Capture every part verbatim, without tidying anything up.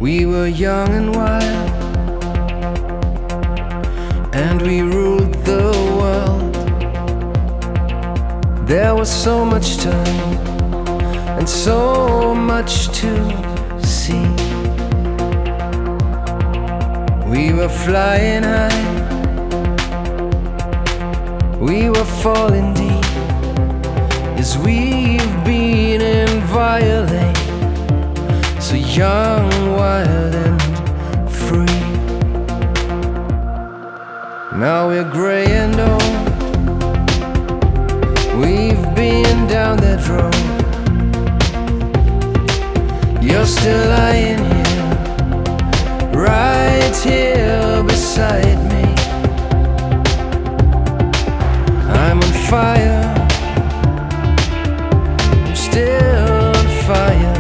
We were young and wild, and we ruled the world. There was so much time and so much to see. We were flying high, we were falling deep, as we've been inviolate. So young, wild and free. Now we're grey and old, we've been down that road. You're still lying here, right here beside me. I'm on fire, I'm still on fire.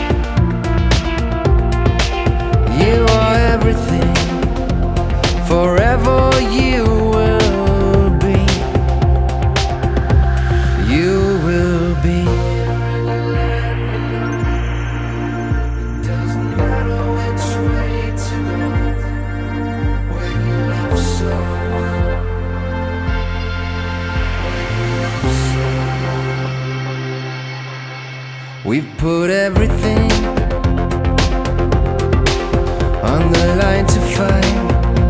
You are everything, forever you will be. You will be. It doesn't matter which way to go when you love someone. We've put everything on the line to find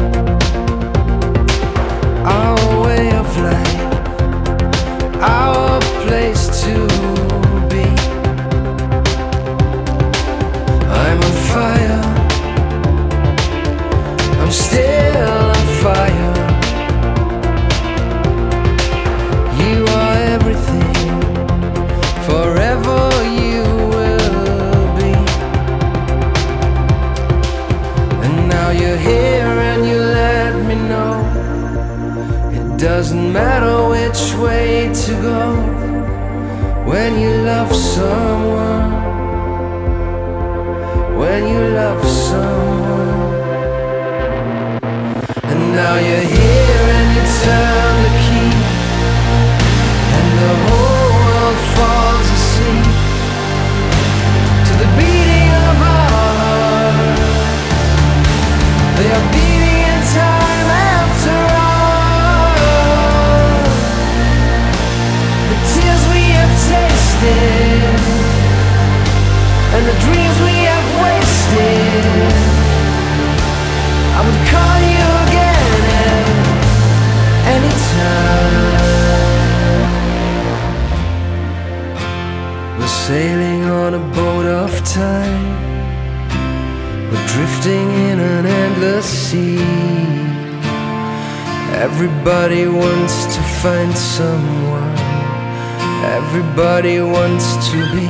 our way of life, our place to be. I'm on fire, I'm still on fire. You are everything, forever you will be. And now you're here and you let me know it doesn't matter which way to go when you love someone. When you love someone. And now you're here and you turn the key, and the whole world falls asleep to the beating of our heart. They are beating in time after all. The tears we have tasted and the dreams we have wasted. I would call you again at any time. We're sailing on a boat of time, we're drifting in an endless sea. Everybody wants to find someone, everybody wants to be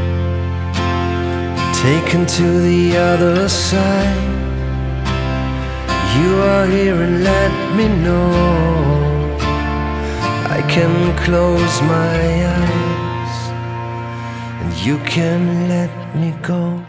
taken to the other side. You are here and let me know I can close my eyes and you can let me go.